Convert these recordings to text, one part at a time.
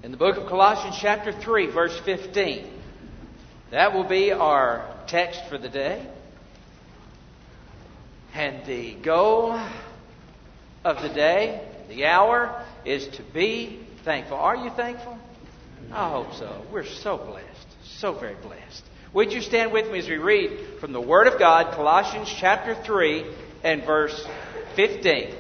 in the book of Colossians chapter 3, verse 15. That will be our text for the day. And the goal of the day, the hour, is to be thankful. Are you thankful? I hope so. We're so blessed. So very blessed. Would you stand with me as we read from the Word of God, Colossians chapter 3 and verse 15.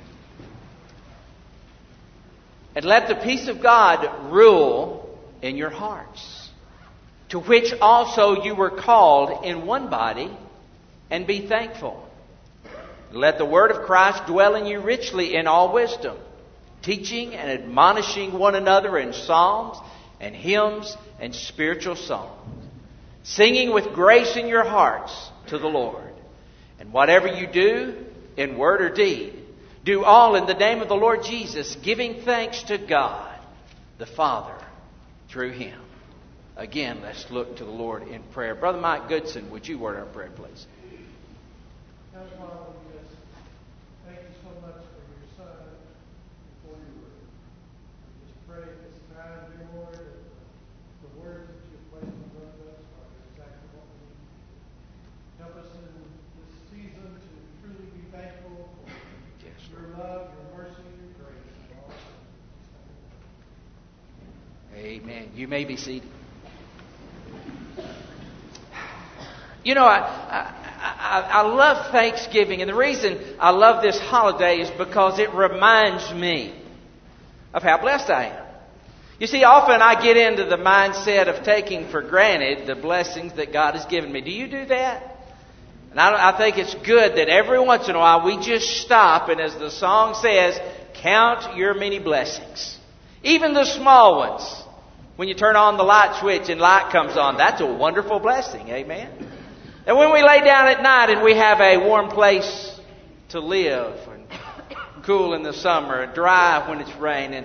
And let the peace of God rule in your hearts, to which also you were called in one body, and be thankful. Let the word of Christ dwell in you richly in all wisdom, teaching and admonishing one another in psalms and hymns and spiritual songs, singing with grace in your hearts to the Lord. And whatever you do, in word or deed, do all in the name of the Lord Jesus, giving thanks to God, the Father, through Him. Again, let's look to the Lord in prayer. Brother Mike Goodson, would you word our prayer, please? Heavenly Father, we just thank you so much for your Son and for your word. We just pray at this time, dear Lord, that the words that you have placed in front of us are exactly what we need. Help us in this season to truly be thankful for your love, your mercy, your grace, and all things. Amen. You may be seated. You know, I love Thanksgiving, and the reason I love this holiday is because it reminds me of how blessed I am. You see, often I get into the mindset of taking for granted the blessings that God has given me. Do you do that? And I think it's good that every once in a while we just stop and, as the song says, count your many blessings. Even the small ones. When you turn on the light switch and light comes on, that's a wonderful blessing. Amen? And when we lay down at night and we have a warm place to live, and cool in the summer, and dry when it's raining,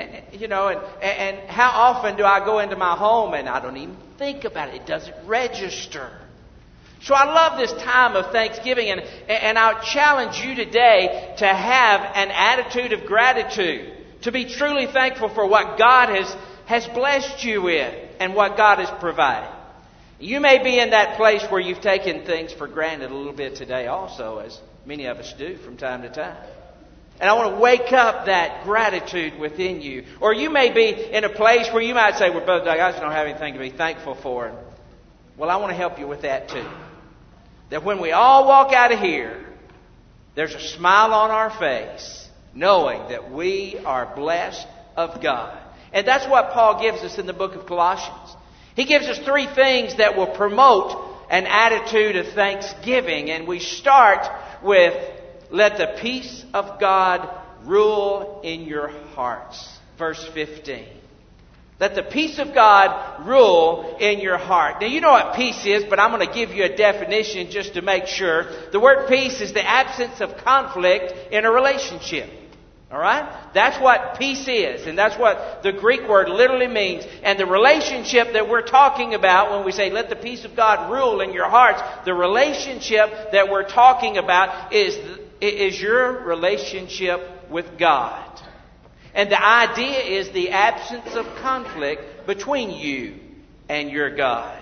and how often do I go into my home and I don't even think about it. It doesn't register. So I love this time of Thanksgiving, and I challenge you today to have an attitude of gratitude, to be truly thankful for what God has blessed you with and what God has provided. You may be in that place where you've taken things for granted a little bit today also, as many of us do from time to time. And I want to wake up that gratitude within you. Or you may be in a place where you might say, well, Brother Doug, I just don't have anything to be thankful for. Well, I want to help you with that too. That when we all walk out of here, there's a smile on our face, knowing that we are blessed of God. And that's what Paul gives us in the book of Colossians. He gives us 3 things that will promote an attitude of thanksgiving. And we start with, let the peace of God rule in your hearts. Verse 15. Let the peace of God rule in your heart. Now, you know what peace is, but I'm going to give you a definition just to make sure. The word peace is the absence of conflict in a relationship. All right? That's what peace is, and that's what the Greek word literally means. And the relationship that we're talking about when we say, let the peace of God rule in your hearts, the relationship that we're talking about is your relationship with God. And the idea is the absence of conflict between you and your God.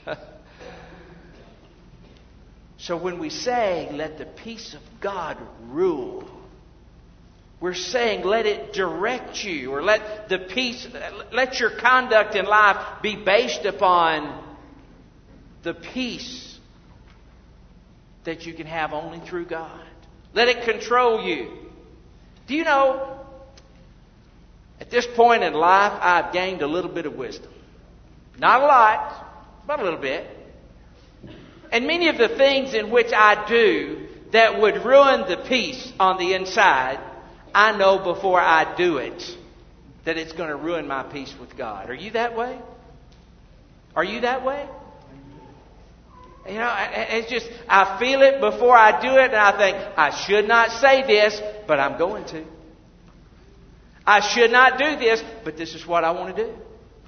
So when we say, let the peace of God rule, we're saying let it direct you, or let your conduct in life be based upon the peace that you can have only through God. Let it control you. Do you know, at this point in life, I've gained a little bit of wisdom. Not a lot, but a little bit. And many of the things in which I do that would ruin the peace on the inside, I know before I do it that it's going to ruin my peace with God. Are you that way? Are you that way? You know, it's just, I feel it before I do it, and I think, I should not say this, but I'm going to. I should not do this, but this is what I want to do.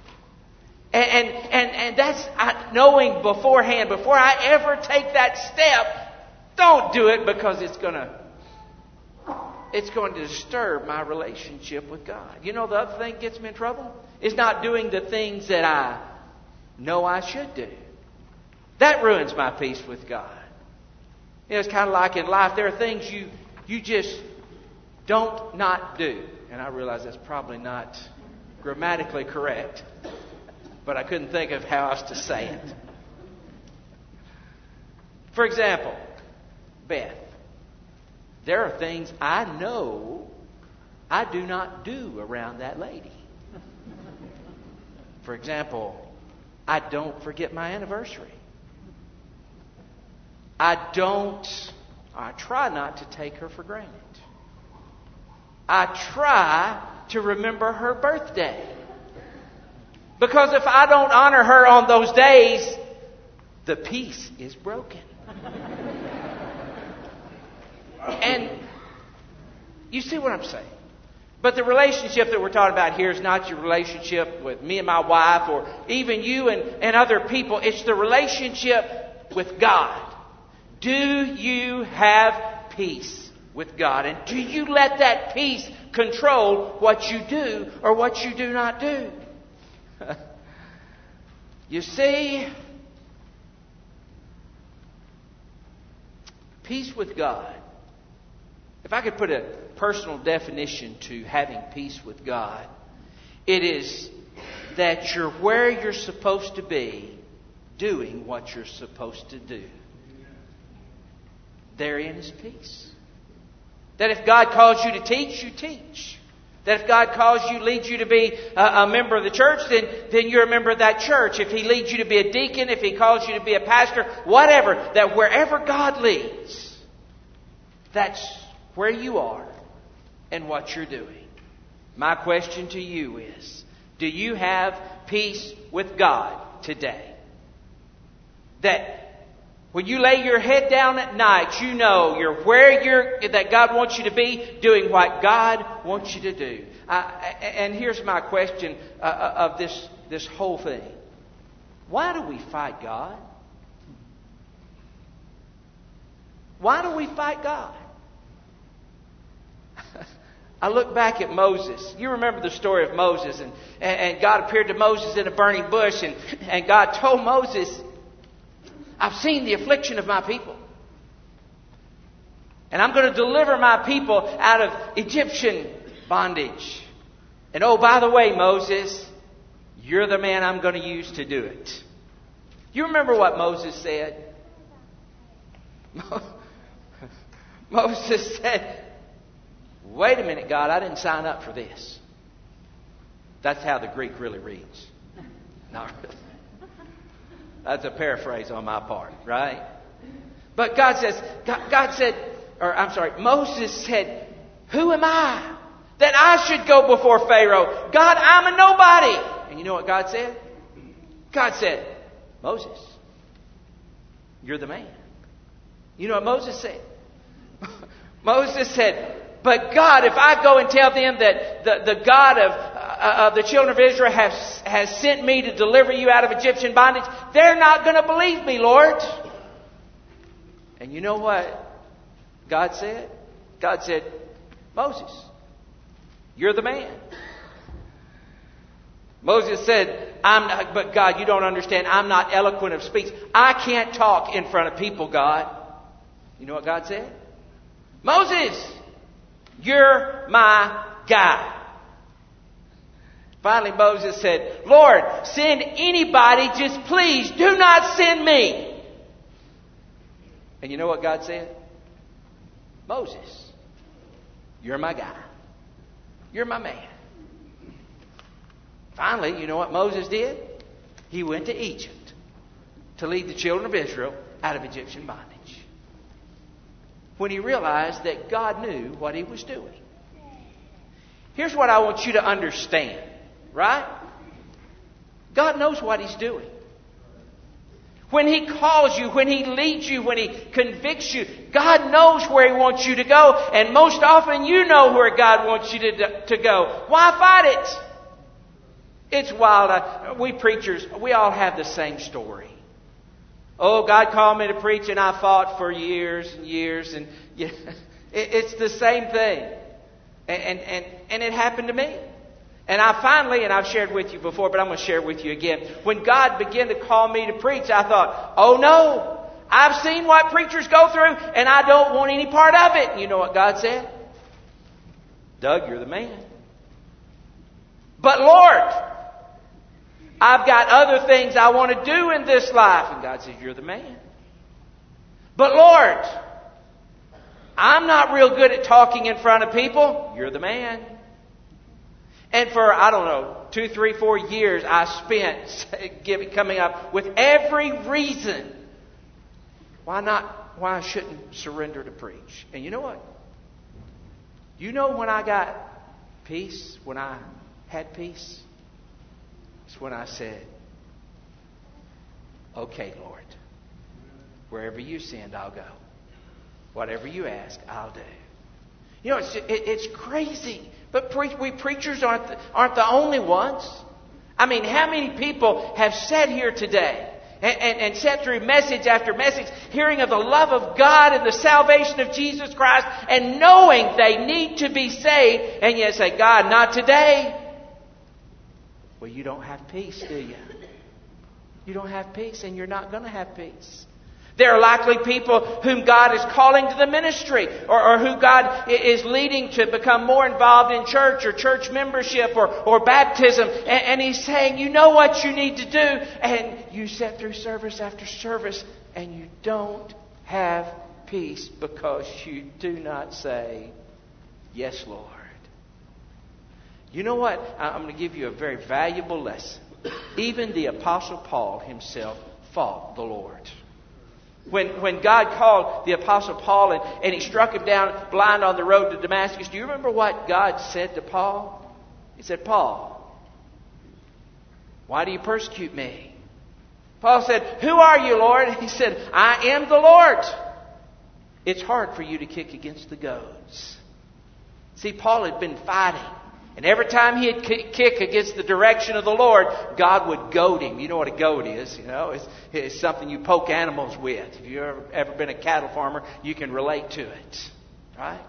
And that's knowing beforehand, before I ever take that step, don't do it because it's going to it's going to disturb my relationship with God. You know the other thing that gets me in trouble? Is not doing the things that I know I should do. That ruins my peace with God. You know, it's kind of like in life, there are things you just don't not do. And I realize that's probably not grammatically correct, but I couldn't think of how else to say it. For example, Beth, there are things I know I do not do around that lady. For example, I don't forget my anniversary. I try not to take her for granted. I try to remember her birthday. Because if I don't honor her on those days, the peace is broken. And you see what I'm saying? But the relationship that we're talking about here is not your relationship with me and my wife or even you and other people. It's the relationship with God. Do you have peace with God? And do you let that peace control what you do or what you do not do? You see, peace with God. If I could put a personal definition to having peace with God, it is that you're where you're supposed to be, doing what you're supposed to do. Therein is peace. That if God calls you to teach, you teach. That if God calls you, leads you to be a member of the church, then you're a member of that church. If He leads you to be a deacon, if He calls you to be a pastor, whatever, that wherever God leads, that's where you are and what you're doing. My question to you is, do you have peace with God today? That when you lay your head down at night, you know you're where that God wants you to be, doing what God wants you to do. And here's my question of this whole thing. Why do we fight God? Why do we fight God? I look back at Moses. You remember the story of Moses. And God appeared to Moses in a burning bush. And God told Moses, I've seen the affliction of my people. And I'm going to deliver my people out of Egyptian bondage. And oh, by the way, Moses, you're the man I'm going to use to do it. You remember what Moses said? Moses said, wait a minute, God, I didn't sign up for this. That's how the Greek really reads. Not really. That's a paraphrase on my part, right? But Moses said, who am I that I should go before Pharaoh? God, I'm a nobody. And you know what God said? God said, Moses, you're the man. You know what Moses said? Moses said, but God, if I go and tell them that the God of the children of Israel has sent me to deliver you out of Egyptian bondage, they're not going to believe me, Lord. And you know what God said? God said, Moses, you're the man. Moses said, but God, you don't understand. I'm not eloquent of speech. I can't talk in front of people, God. You know what God said? Moses, you're my guy. Finally, Moses said, Lord, send anybody, just please do not send me. And you know what God said? Moses, you're my guy. You're my man. Finally, you know what Moses did? He went to Egypt to lead the children of Israel out of Egyptian bondage. When he realized that God knew what he was doing. Here's what I want you to understand, right? God knows what He's doing. When He calls you, when He leads you, when He convicts you, God knows where He wants you to go. And most often you know where God wants you to go. Why fight it? It's wild. We preachers, we all have the same story. Oh, God called me to preach and I fought for years and years. And it's the same thing. And it happened to me. And I finally, and I've shared with you before, but I'm going to share with you again. When God began to call me to preach, I thought, oh no, I've seen what preachers go through, and I don't want any part of it. And you know what God said? Doug, you're the man. But Lord, I've got other things I want to do in this life. And God says, you're the man. But Lord, I'm not real good at talking in front of people. You're the man. And for, 2, 3, 4 years, I spent coming up with every reason why I shouldn't surrender to preach. And you know what? You know when I got peace, when I had peace? It's when I said, okay, Lord, wherever you send, I'll go. Whatever you ask, I'll do. You know, it's crazy. But we preachers aren't the only ones. I mean, how many people have sat here today and sat through message after message, hearing of the love of God and the salvation of Jesus Christ, and knowing they need to be saved, and yet say, God, not today. Well, you don't have peace, do you? You don't have peace, and you're not going to have peace. There are likely people whom God is calling to the ministry, or who God is leading to become more involved in church or church membership or baptism. And He's saying, you know what you need to do. And you sit through service after service and you don't have peace because you do not say, yes, Lord. You know what? I'm going to give you a very valuable lesson. Even the Apostle Paul himself fought the Lord. When God called the Apostle Paul and He struck him down blind on the road to Damascus, do you remember what God said to Paul? He said, Paul, why do you persecute me? Paul said, who are you, Lord? He said, I am the Lord. It's hard for you to kick against the goads. See, Paul had been fighting. And every time he'd kick against the direction of the Lord, God would goad him. You know what a goad is, you know? It's something you poke animals with. If you've ever been a cattle farmer, you can relate to it. Right?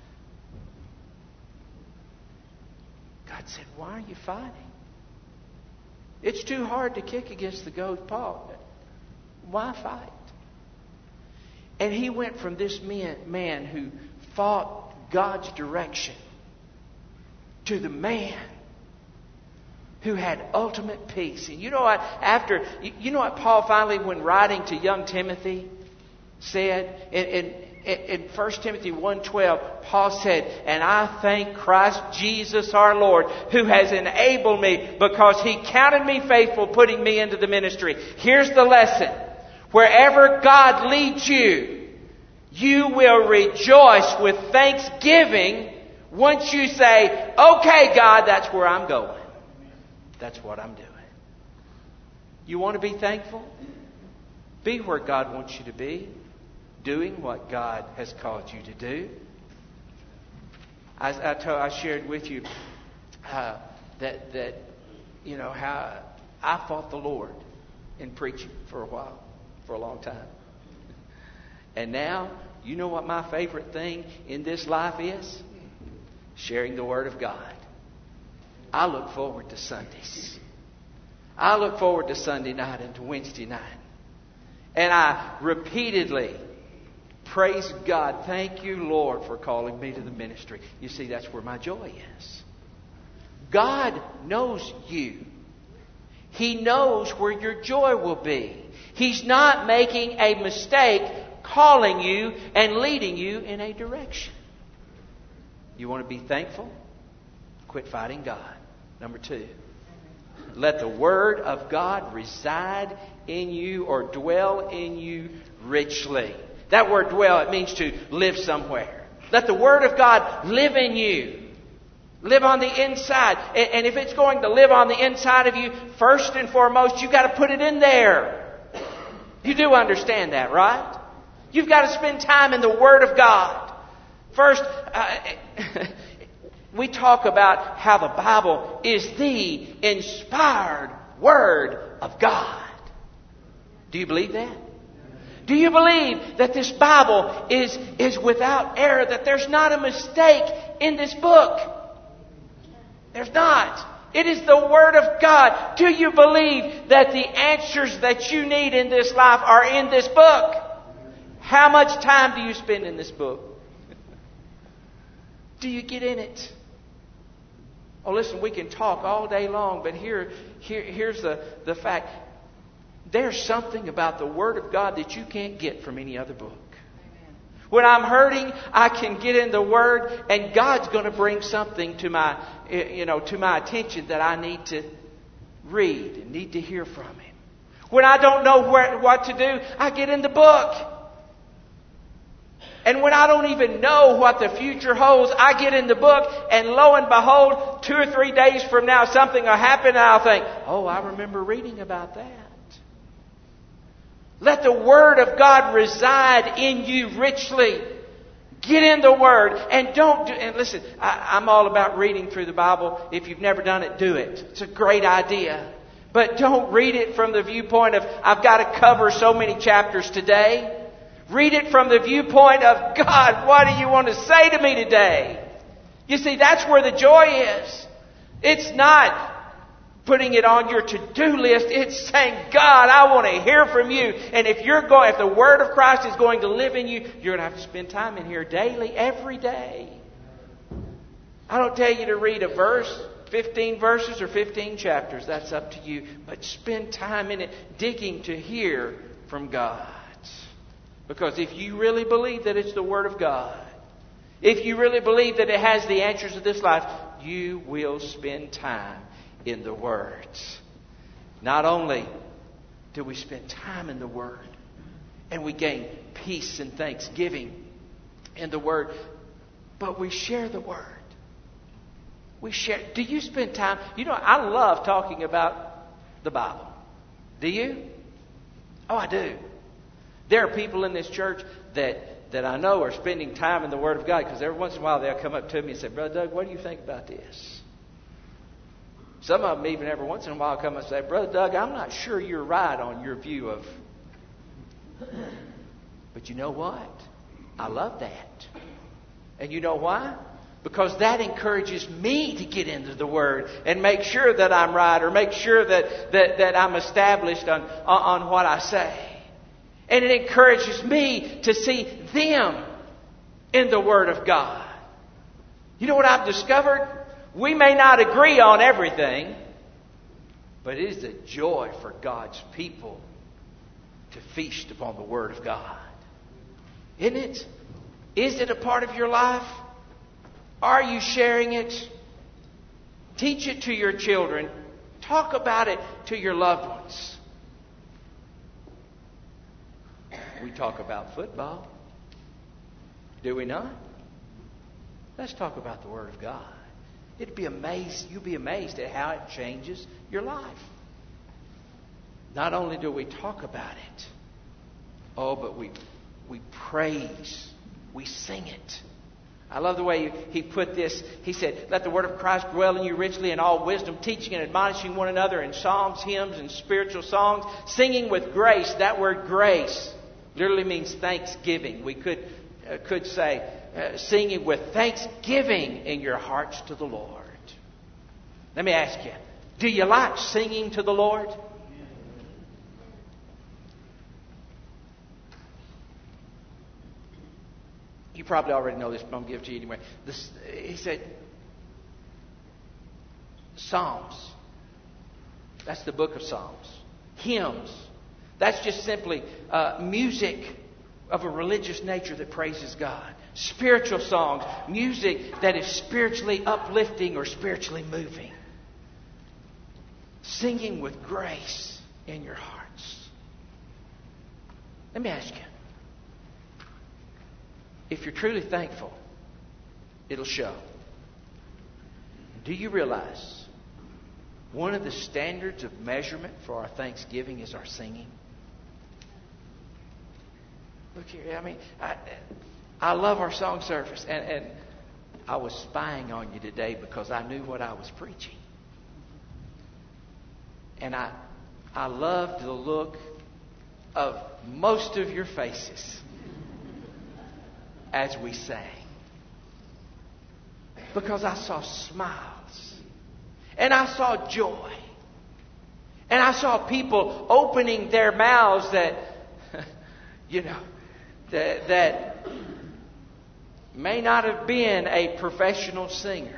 God said, why are you fighting? It's too hard to kick against the goad, Paul. Why fight? And he went from this man who fought God's direction to the man who had ultimate peace. And you know what? You know what Paul finally, when writing to young Timothy, said in 1 Timothy 1:12, Paul said, and I thank Christ Jesus our Lord, who has enabled me because He counted me faithful, putting me into the ministry. Here's the lesson. Wherever God leads you, you will rejoice with thanksgiving once you say, okay, God, that's where I'm going. That's what I'm doing. You want to be thankful? Be where God wants you to be, doing what God has called you to do. I shared with you that you know how I fought the Lord in preaching for a while, for a long time. And now, you know what my favorite thing in this life is? Sharing the Word of God. I look forward to Sundays. I look forward to Sunday night and to Wednesday night. And I repeatedly praise God. Thank you, Lord, for calling me to the ministry. You see, that's where my joy is. God knows you. He knows where your joy will be. He's not making a mistake calling you and leading you in a direction. You want to be thankful? Quit fighting God. Number 2, let the Word of God reside in you or dwell in you richly. That word dwell, it means to live somewhere. Let the Word of God live in you. Live on the inside. And if it's going to live on the inside of you, first and foremost, you've got to put it in there. You do understand that, right? You've got to spend time in the Word of God. First, we talk about how the Bible is the inspired Word of God. Do you believe that? Do you believe that this Bible is without error, that there's not a mistake in this book. There's not. It is the Word of God. Do you believe that the answers that you need in this life are in this book? How much time do you spend in this book? Do you get in it? Oh, listen, we can talk all day long, but here's the fact. There's something about the Word of God that you can't get from any other book. When I'm hurting, I can get in the Word, and God's going to bring something to my attention that I need to read and need to hear from Him. When I don't know what to do, I get in the book. And when I don't even know what the future holds, I get in the book, and lo and behold, 2 or 3 days from now, something will happen, and I'll think, oh, I remember reading about that. Let the Word of God reside in you richly. Get in the Word. And listen, I'm all about reading through the Bible. If you've never done it, do it. It's a great idea. But don't read it from the viewpoint of, I've got to cover so many chapters today. Read it from the viewpoint of, God, what do you want to say to me today? You see, that's where the joy is. It's not putting it on your to-do list. It's saying, God, I want to hear from you. And if the Word of Christ is going to live in you, you're going to have to spend time in here daily, every day. I don't tell you to read a verse, 15 verses or 15 chapters. That's up to you. But spend time in it, digging to hear from God. Because if you really believe that it's the Word of God, if you really believe that it has the answers of this life, you will spend time in the words. Not only do we spend time in the Word, and we gain peace and thanksgiving in the Word, but we share the Word. Do you spend time? You know, I love talking about the Bible. Do you? Oh, I do. There are people in this church that I know are spending time in the Word of God, because every once in a while they'll come up to me and say, Brother Doug, what do you think about this? Some of them even every once in a while come and say, Brother Doug, I'm not sure you're right on your view of... But you know what? I love that. And you know why? Because that encourages me to get into the Word and make sure that I'm right, or make sure that I'm established on what I say. And it encourages me to see them in the Word of God. You know what I've discovered? We may not agree on everything, but it is a joy for God's people to feast upon the Word of God. Isn't it? Is it a part of your life? Are you sharing it? Teach it to your children. Talk about it to your loved ones. We talk about football. Do we not? Let's talk about the Word of God. You'll be amazed at how it changes your life. Not only do we talk about it, but we praise, we sing it. I love the way he put this. He said, let the Word of Christ dwell in you richly in all wisdom, teaching and admonishing one another in psalms, hymns, and spiritual songs, singing with grace. That word grace literally means thanksgiving. We could say singing with thanksgiving in your hearts to the Lord. Let me ask you, do you like singing to the Lord? You probably already know this, but I'm going to give it to you anyway. He said, Psalms. That's the book of Psalms. Hymns. That's just simply music of a religious nature that praises God. Spiritual songs. Music that is spiritually uplifting or spiritually moving. Singing with grace in your hearts. Let me ask you. If you're truly thankful, it'll show. Do you realize one of the standards of measurement for our thanksgiving is our singing? Look here, I love our song service. And I was spying on you today because I knew what I was preaching. And I loved the look of most of your faces as we sang. Because I saw smiles. And I saw joy. And I saw people opening their mouths that, that may not have been a professional singer.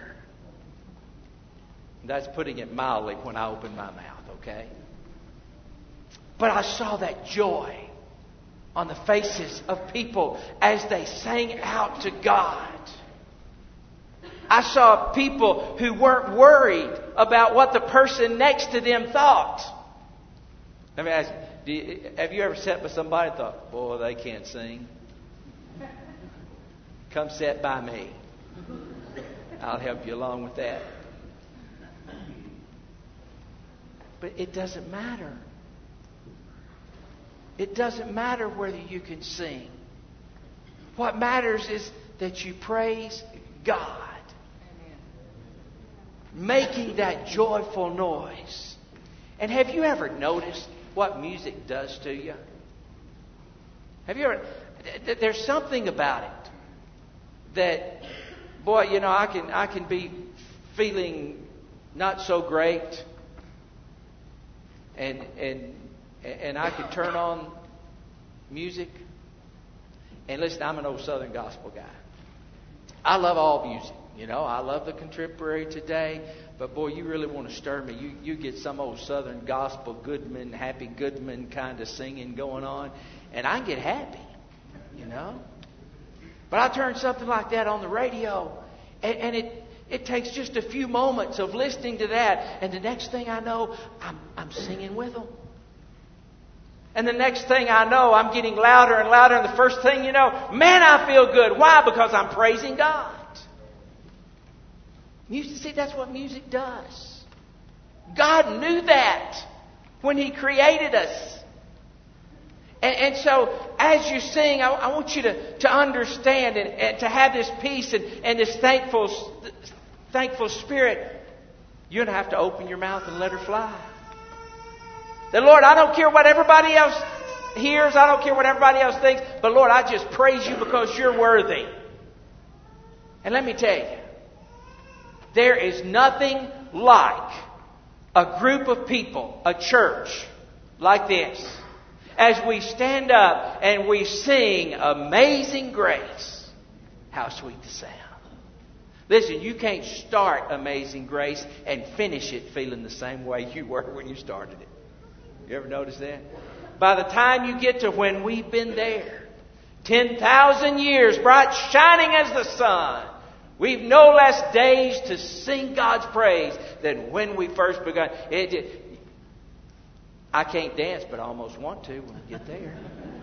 That's putting it mildly when I open my mouth, okay? But I saw that joy on the faces of people as they sang out to God. I saw people who weren't worried about what the person next to them thought. Let me ask you, have you ever sat by somebody and thought, boy, they can't sing? Come sit by me. I'll help you along with that. But it doesn't matter. It doesn't matter whether you can sing. What matters is that you praise God. Making that joyful noise. And have you ever noticed what music does to you? Have you ever? There's something about it that, boy, I can be feeling not so great, and I can turn on music. And listen, I'm an old Southern gospel guy. I love all music. I love the contemporary today, but boy, you really want to stir me. You get some old Southern gospel Goodman, Happy Goodman kind of singing going on, and I get happy, But I turn something like that on the radio, and it takes just a few moments of listening to that, and the next thing I know, I'm singing with them. And the next thing I know, I'm getting louder and louder, and the first thing you know, man, I feel good. Why? Because I'm praising God. See, that's what music does. God knew that when He created us. And so, as you sing, I want you to understand and to have this peace and this thankful spirit. You're going to have to open your mouth and let her fly. That, Lord, I don't care what everybody else hears. I don't care what everybody else thinks. But, Lord, I just praise you because you're worthy. And let me tell you, there is nothing like a group of people, a church like this, as we stand up and we sing Amazing Grace. How sweet the sound. Listen, you can't start Amazing Grace and finish it feeling the same way you were when you started it. You ever notice that? By the time you get to when we've been there, 10,000 years, bright shining as the sun, we've no less days to sing God's praise than when we first begun. I can't dance, but I almost want to when we get there.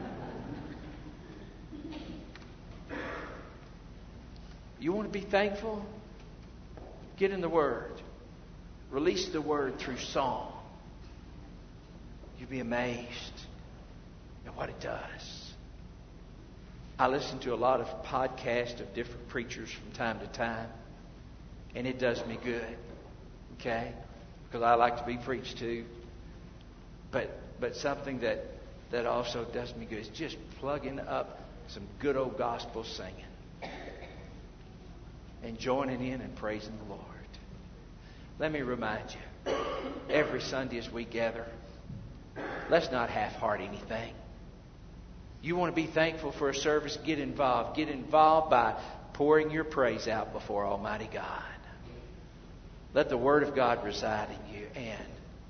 You want to be thankful? Get in the Word. Release the Word through song. You'll be amazed at what it does. I listen to a lot of podcasts of different preachers from time to time, and it does me good, okay? Because I like to be preached to. But something that also does me good is just plugging up some good old gospel singing and joining in and praising the Lord. Let me remind you, every Sunday as we gather, let's not half-heart anything. You want to be thankful for a service? Get involved. Get involved by pouring your praise out before Almighty God. Let the Word of God reside in you. And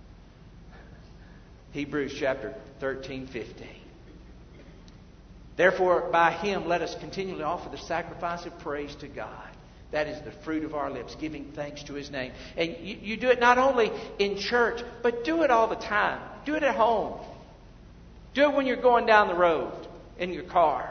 Hebrews chapter 13:15. Therefore, by Him, let us continually offer the sacrifice of praise to God. That is the fruit of our lips, giving thanks to His name. And you do it not only in church, but do it all the time. Do it at home. Do it when you're going down the road in your car.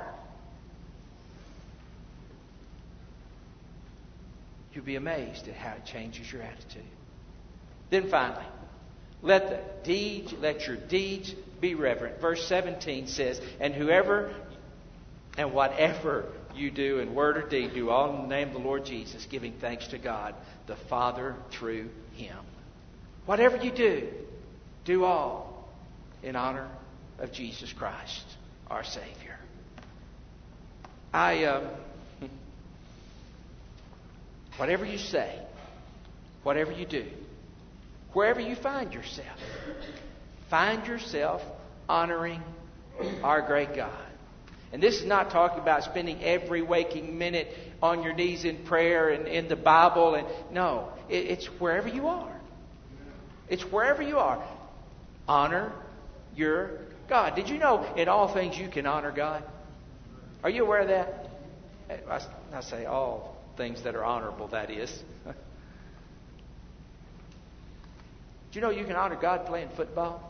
You'll be amazed at how it changes your attitude. Then finally, let your deeds be reverent. Verse 17 says, and whoever and whatever you do in word or deed, do all in the name of the Lord Jesus, giving thanks to God the Father through Him. Whatever you do all in honor of Jesus Christ, our Savior. whatever you say, whatever you do, wherever you find yourself honoring our great God. And this is not talking about spending every waking minute on your knees in prayer and in the Bible. And no, it's wherever you are. It's wherever you are. Honor your God. Did you know in all things you can honor God? Are you aware of that? I say all things that are honorable, that is. Do you know you can honor God playing football?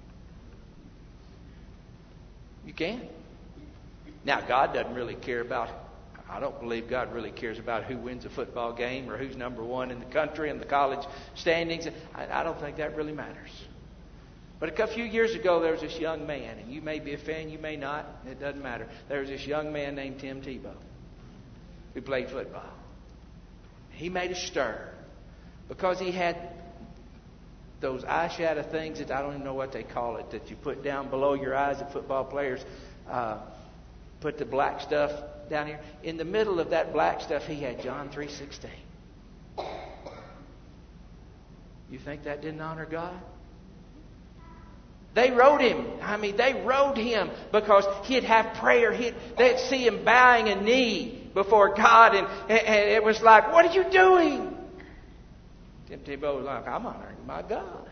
You can. Now, God doesn't really care about, I don't believe God really cares about who wins a football game or who's number one in the country and the college standings. I don't think that really matters. But a few years ago, there was this young man, and you may be a fan, you may not, it doesn't matter. There was this young man named Tim Tebow who played football. He made a stir because he had those eyeshadow things that I don't even know what they call it, that you put down below your eyes that football players put the black stuff down here. In the middle of that black stuff, he had John 3:16. You think that didn't honor God? They wrote him. They wrote him because he'd have prayer. They'd see him bowing a knee before God, and it was like, what are you doing? Tim Tebow was like, I'm honoring my God.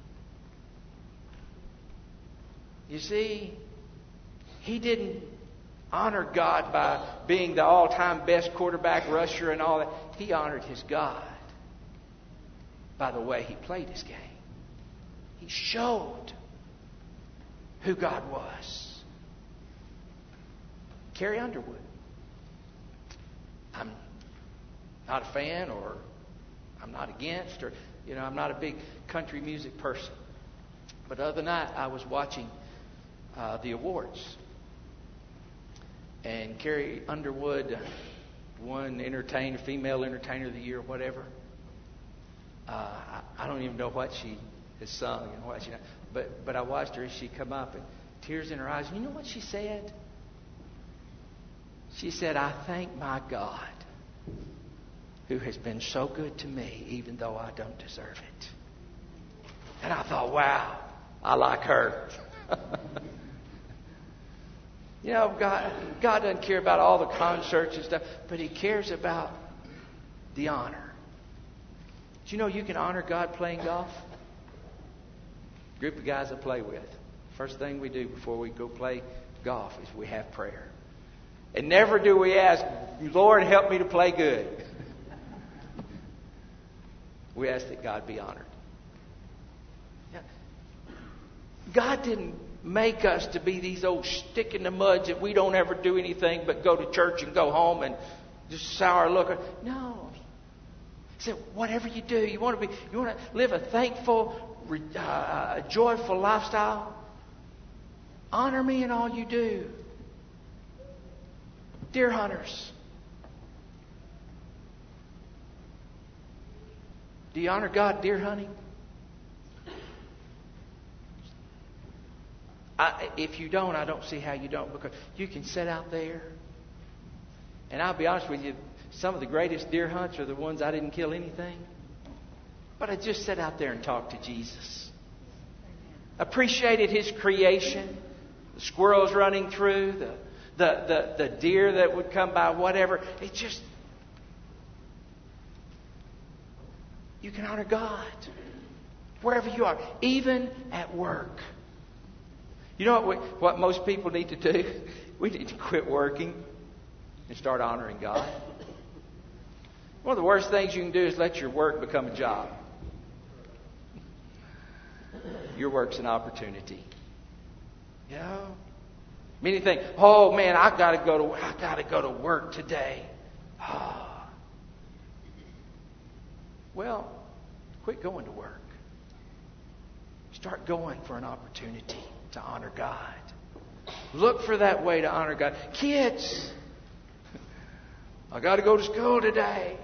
You see, he didn't honor God by being the all-time best quarterback rusher and all that. He honored his God by the way he played his game. He showed who God was. Carrie Underwood. I'm not a fan, or I'm not against, or I'm not a big country music person. But the other night I was watching the awards, and Carrie Underwood won female entertainer of the year, whatever. I don't even know what she has sung and what but I watched her as she come up, and tears in her eyes. You know what she said? She said, I thank my God who has been so good to me, even though I don't deserve it. And I thought, wow, I like her. God doesn't care about all the concerts and stuff, but He cares about the honor. Do you know you can honor God playing golf? Group of guys I play with. First thing we do before we go play golf is we have prayer. And never do we ask, Lord, help me to play good. We ask that God be honored. God didn't make us to be these old stick in the muds that we don't ever do anything but go to church and go home and just sour look. No. He said, whatever you do, you want to live a thankful, joyful lifestyle. Honor me in all you do. Deer hunters, do you honor God deer hunting? If you don't, I don't see how you don't, because you can sit out there, and I'll be honest with you, some of the greatest deer hunts are the ones I didn't kill anything, but I just sat out there and talked to Jesus. Appreciated His creation, the squirrels running through, the deer that would come by, whatever. It just, you can honor God wherever you are, even at work. You know what most people need to do? We need to quit working and start honoring God. One of the worst things you can do is let your work become a job. Your work's an opportunity. You know? Many think, oh man, I gotta go to work today. Oh. Well, quit going to work. Start going for an opportunity to honor God. Look for that way to honor God. Kids, I got to go to school today.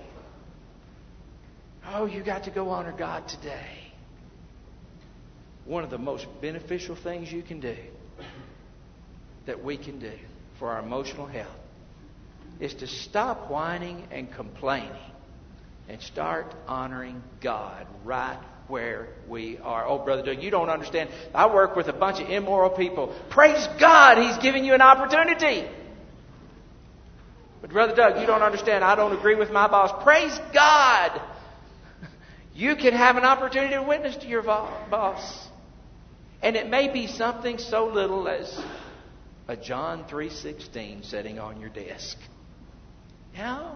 Oh, you got to go honor God today. One of the most beneficial things you can do, that we can do for our emotional health, is to stop whining and complaining and start honoring God right where we are. Oh, Brother Doug, you don't understand. I work with a bunch of immoral people. Praise God, He's giving you an opportunity. But Brother Doug, you don't understand. I don't agree with my boss. Praise God. You can have an opportunity to witness to your boss. And it may be something so little as a John 3:16 sitting on your desk. Yeah.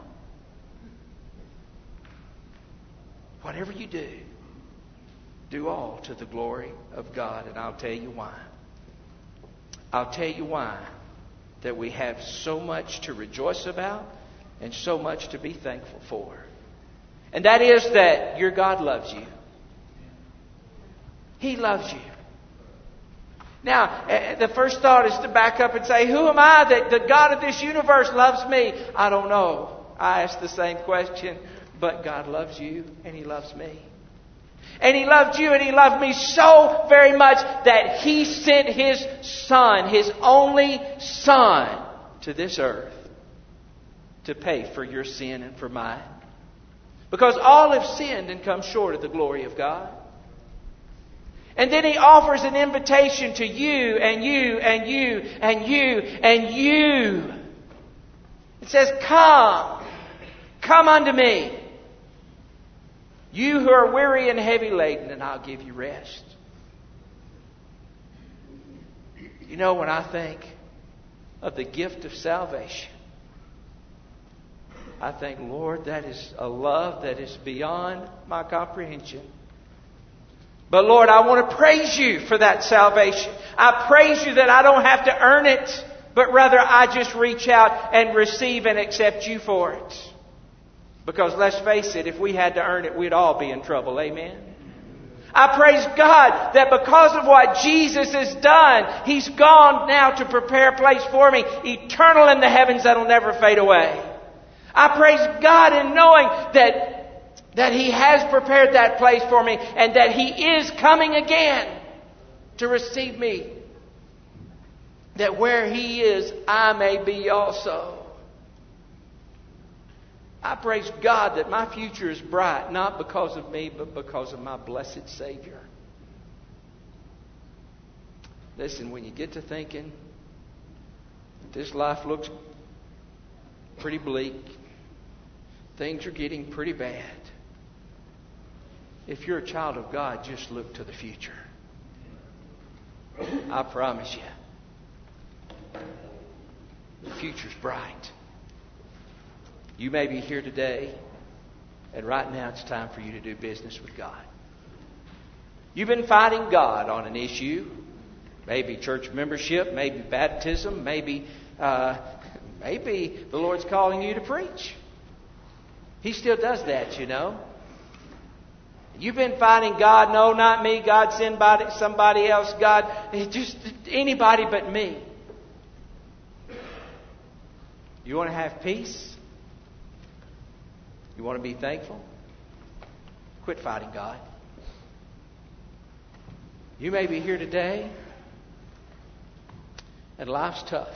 Whatever you do, do all to the glory of God. And I'll tell you why. I'll tell you why. That we have so much to rejoice about and so much to be thankful for. And that is that your God loves you. He loves you. Now, the first thought is to back up and say, who am I that the God of this universe loves me? I don't know. I ask the same question, but God loves you and He loves me. And He loved you and He loved me so very much that He sent His Son, His only Son, to this earth to pay for your sin and for mine. Because all have sinned and come short of the glory of God. And then He offers an invitation to you and you and you and you and you. It says, come unto me. You who are weary and heavy laden, and I'll give you rest. You know, when I think of the gift of salvation, I think, Lord, that is a love that is beyond my comprehension. But Lord, I want to praise You for that salvation. I praise You that I don't have to earn it, but rather I just reach out and receive and accept You for it. Because let's face it, if we had to earn it, we'd all be in trouble. Amen? I praise God that because of what Jesus has done, He's gone now to prepare a place for me, eternal in the heavens that'll never fade away. I praise God in knowing that He has prepared that place for me and that He is coming again to receive me. That where He is, I may be also. I praise God that my future is bright, not because of me, but because of my blessed Savior. Listen, when you get to thinking that this life looks pretty bleak, things are getting pretty bad, if you're a child of God, just look to the future. I promise you, the future's bright. You may be here today, and right now it's time for you to do business with God. You've been fighting God on an issue, maybe church membership, maybe baptism, maybe the Lord's calling you to preach. He still does that, you know. You've been fighting God, no, not me, God send somebody else, God, just anybody but me. You want to have peace? You want to be thankful? Quit fighting God. You may be here today and life's tough.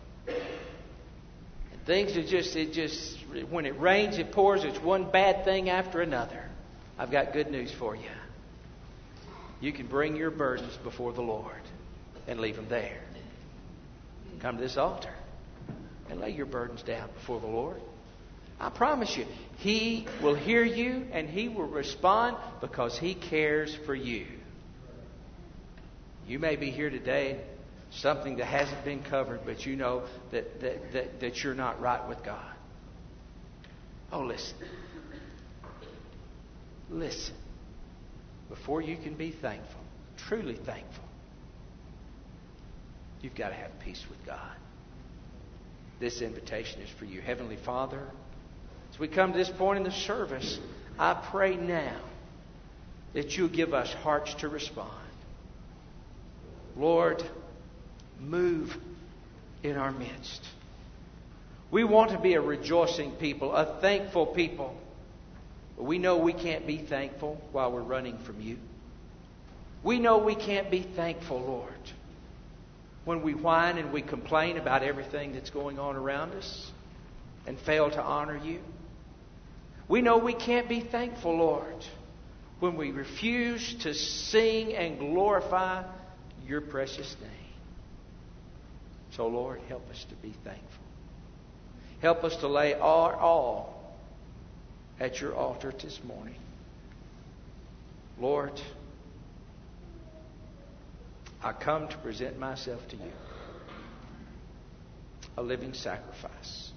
And things are just, when it rains, it pours. It's one bad thing after another. I've got good news for you. You can bring your burdens before the Lord and leave them there. Come to this altar and lay your burdens down before the Lord. I promise you, He will hear you and He will respond because He cares for you. You may be here today, something that hasn't been covered, but you know that you're not right with God. Oh, listen. Listen. Before you can be thankful, truly thankful, you've got to have peace with God. This invitation is for you. Heavenly Father, as we come to this point in the service, I pray now that you'll give us hearts to respond. Lord, move in our midst. We want to be a rejoicing people, a thankful people. But we know we can't be thankful while we're running from you. We know we can't be thankful, Lord, when we whine and we complain about everything that's going on around us and fail to honor you. We know we can't be thankful, Lord, when we refuse to sing and glorify your precious name. So, Lord, help us to be thankful. Help us to lay our all at your altar this morning. Lord, I come to present myself to you, a living sacrifice,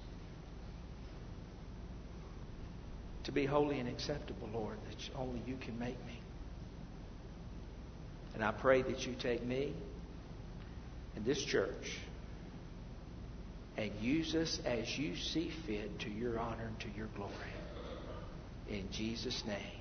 to be holy and acceptable, Lord, that only you can make me. And I pray that you take me and this church and use us as you see fit to your honor and to your glory. In Jesus' name.